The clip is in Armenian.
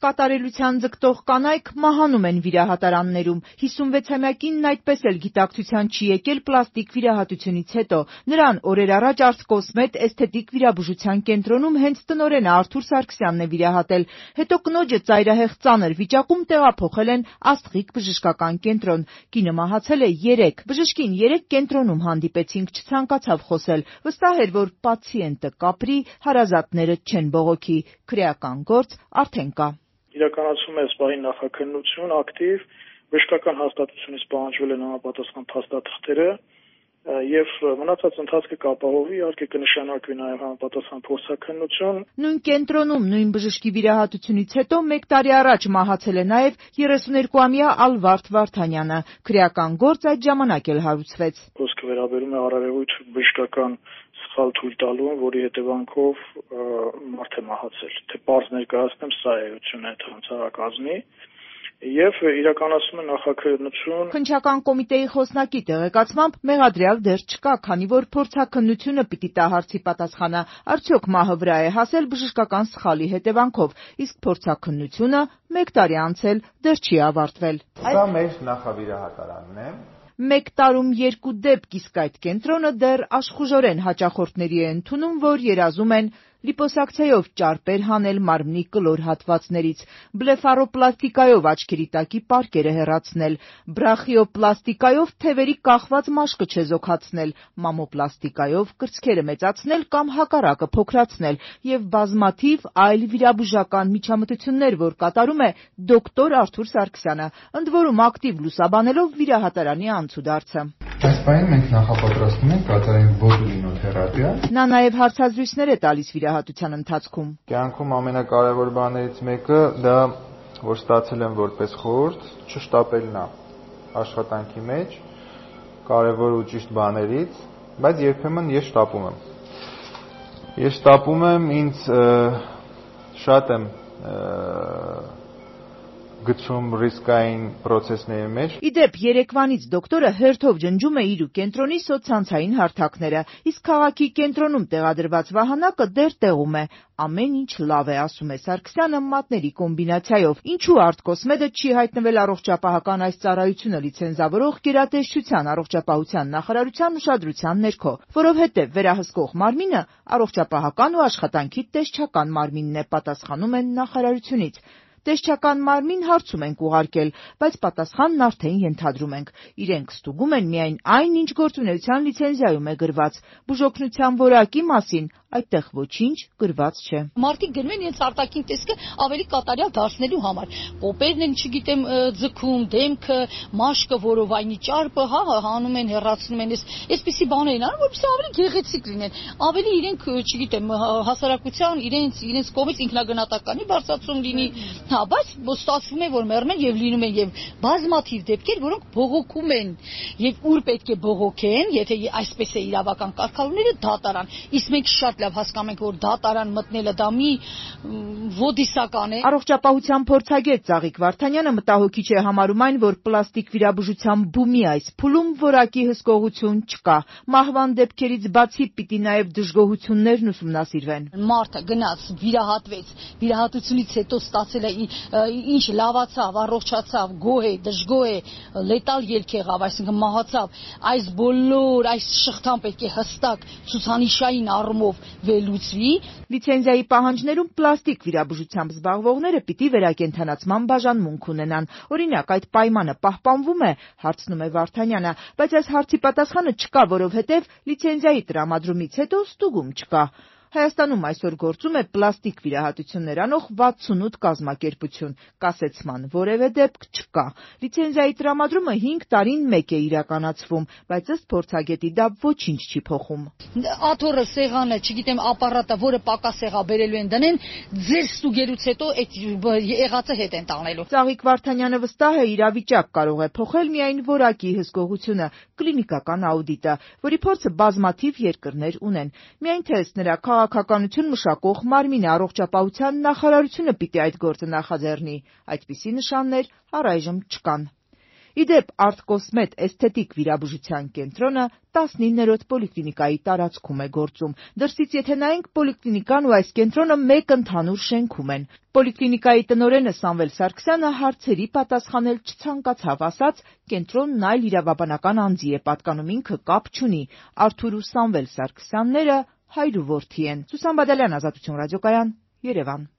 Կատարելության ձգտող կանայք մահանում են վիրահատարաններում։ 56-ամյա կինն այդպես էլ գիտակցության չի եկել պլաստիկ վիրահատությունից հետո։ Նրան օրեր առաջ Արտկոսմետ էսթետիկ վիրաբուժության կենտրոնում հենց տնօրենը Արթուր Սարգսյանն է վիրահատել։ Հետո կնոջը ծայրահեղ ծանր վիճակում տեղափոխել են Աստղիկ բժշկական կենտրոն։ Կինը մահացել է 3։ Բժշկին 3 կենտրոնում հանդիպեցինք, չցանկացավ խոսել։ Վստահ էր, որ պացիենտը կապրի, հարազատները չեն բողոքի։ Քրեական գործ արդեն կա։ Իրականացում է այս պահին նախաքննություն ակտիվ, բժշկական հաստատությունից պահանջվել են համապատասխան փաստաթղթերը եւ մնացած ընթացքը կապահովի, իհարկե կնշանակվի նաեւ համապատասխան փորձաքննություն։ Նույն կենտրոնում նույն բժշկի վիրահատությունից հետո 1 տարի առաջ մահացել է նաեւ 32-ամյա Ալվարդ Վարդանյանը։ Քրեական գործ այդ ժամանակ էլ հարուցվեց։ Խոսքը վերաբերում է արարևույթ բժշկական սխալ թույլ տալու, որի հետևանքով մարդ է մահացել։ Թե պարզ ներկայացնեմ, սա է էությունը այդ հանցարակազմի եւ իրականացում է նախաքննություն։ Քննչական կոմիտեի խոսնակի տեղեկացմամբ մեղադրյալ դեռ չկա, քանի որ փորձաքննությունը պիտի տա հարցի պատասխանը, արդյոք մահը վրա է հասել բժշկական սխալի հետևանքով, իսկ փորձաքննությունը 1 տարի անց էլ դեռ չի ավարտվել։ Սա մեր նախավիրահատարանն է։ 1 տարում 2 դեպք, իսկ այդ կենտրոնը դեռ աշխուժորեն հաճախորդների է ընդունում, որ երազում են լիպոսակցիայով ճարպեր հանել մարմնի կլոր հատվածներից, բլեֆարոպլաստիկայով աչքերի տակի պարկերը հեռացնել, բրախիոպլաստիկայով թևերի կախված մաշկը չեզոքացնել, մամոպլաստիկայով կրծքերը մեծացնել կամ հակառակը փոքրացնել եւ բազմաթիվ այլ վիրաբուժական միջամտություններ, որ կատարում է դոկտոր Արթուր Սարգսյանը, ընդ որում ակտիվ լուսաբանելով վիրահատարանի անցուդարձը։ Այս պահին մենք նախապատրաստում ենք կատարենք բոտուլինոթերապիա։ Նա նաև հարցազրույցներ է տալիս վիրահատության ընթացքում։ Կյանքում ամենակարևոր բաներից մեկը դա, որ ստացել եմ որպես խորհուրդ, չշտապելն է աշխատանքի մեջ, կարևոր ու ճիշտ բաներից, բայց երբեմն ես շտապում եմ։ Ես շտապում եմ, ինձ շատ եմ գցում ռիսկային պրոցեսների մեջ։ Իդեպ երեկվանից դոկտորը հերթով ջնջում է իր ու կենտրոնի սոցցանցային հարթակները, իսկ քաղաքի կենտրոնում տեղադրված վահանակը դեռ տեղում է։ Ամեն ինչ լավ է, ասում է Սարգսյանը մատների կոմբինացիայով։ Ինչու Արտկոսմեդը չի հայտնվել առողջապահական այս ծառայությունը լիցենզավորող գերատեսչության առողջապահության նախարարության ուշադրության ներքո, որովհետև վերահսկող մարմինը առողջապահական ու աշխատանքի տեսչական մարմինն է, պատասխանում են նախարարությունից։ Տեսչական մարմին հարցում ենք ուղարկել, բայց պատասխանն արդեն ենթադրում ենք։ Իրենք ստուգում են միայն այն, ինչ գործունեության լիցենզիայում է գրված։ Բուժօգնության որակի մասին այդտեղ ոչինչ գրված չէ։ Մարդիկ գրում են իրենց արտաքին տեսքը ավելի կատարյալ դարձնելու համար։ Կոպերն են, չգիտեմ, ձգում, դեմքը, մաշկը, որովայնի ճարպը, հանում են, հեռացնում են, այսպիսի բաներ են անում, որպեսզի ավելի գեղեցիկ լինեն։ Ավելի իրենք, չգիտեմ, հասարակության իրենց կողմից ինքնագնահատականի բարձրացում լինի։ Բայց ստացվում է, որ մեռնում են եւ լինում են եւ բազմաթիվ դեպքեր, որոնք բողոքում են եւ ուր պետք է բողոքեն, եթե այսպես է իրավական կարգավորները դատարան։ Իսկ մենք շատ լավ հասկանում ենք, որ դատարան մտնելը դա մի ոդիսական է։ Առողջապահության փորձագետ Ծաղիկ Վարդանյանը մտահոգիչ է համարում այն, որ պլաստիկ վիրաբուժության բումի այս փուլում որակի հսկողություն չկա։ Մահվան դեպքերից բացի պիտի նաեւ դժգոհություններն ուսումնասիրվեն։ Մարդը գնաց, վիրահատվեց, վիրահատությունից հետո ստացել է ինչ լավացավ, առողջացավ, գոհ է, դժգոհ է, լետալ ելք եղավ, այսինքն մահացավ։ Այս բոլոր այս շղթան պետք է հստակ ցուցանիշային առումով վերլուծվի։ Լիցենզիայի պահանջներում պլաստիկ վիրաբուժությամբ զբաղվողները պիտի վերակենդանացման բաժանմունք ունենան։ Օրինակ, այդ պայմանը պահպանվում է, հարցնում է Վարդանյանը, բայց այս հարցի պատասխանը չկա, որովհետև լիցենզիայի տրամադրումից հետո ստուգում չկա։ Հայաստանում այսօր գործում է պլաստիկ վիրահատություններ անող 68 կազմակերպություն, կասեցման որևէ դեպք չկա։ Լիցենզիայի տրամադրումը 5 տարին մեկ է իրականացվում, բայց ըստ փորձագետի դա ոչինչ չի փոխում։ Աթոռը, սեղանը, չգիտեմ, ապարատը, որը պակաս եղա բերելու են դնեն, ձեր ստուգելուց հետո այդ եղածը հետ են տանելու։ Ծաղիկ Վարդանյանը վստահ է, իրավիճակ կարող է փոխել միայն որակի հսկողությունը, կլինիկական աուդիտը, որի փորձը բազմաթիվ երկրներ ունեն։ Միայն թե ըստ նրա քաղաքականություն մշակող մարմինը առողջապահության նախարարությունը պիտի այդ գործը նախաձեռնի։ Այդպիսի նշաններ առայժմ չկան։ Իդեպ Արտկոսմետ էսթետիկ վիրաբուժության կենտրոնը 19-րդ պոլիկլինիկայի տարածքում է գործում։ Դրսից եթե նայենք, պոլիկլինիկան ու այս կենտրոնը մեկ ընդհանուր շենքում են։ Պոլիկլինիկայի տնօրենը Սամվել Սարգսյանը հարցերի պատասխանել չցանկացավ, ասաց, կենտրոնն այլ իրավաբանական անձի է պատկանում, ինքը կապ չունի։ Արթուր ու Սամվել Սարգսյանները հայր ու որդի են։ Սուսան Բադալյան, Ազատություն ռադիոկայան, Երևան։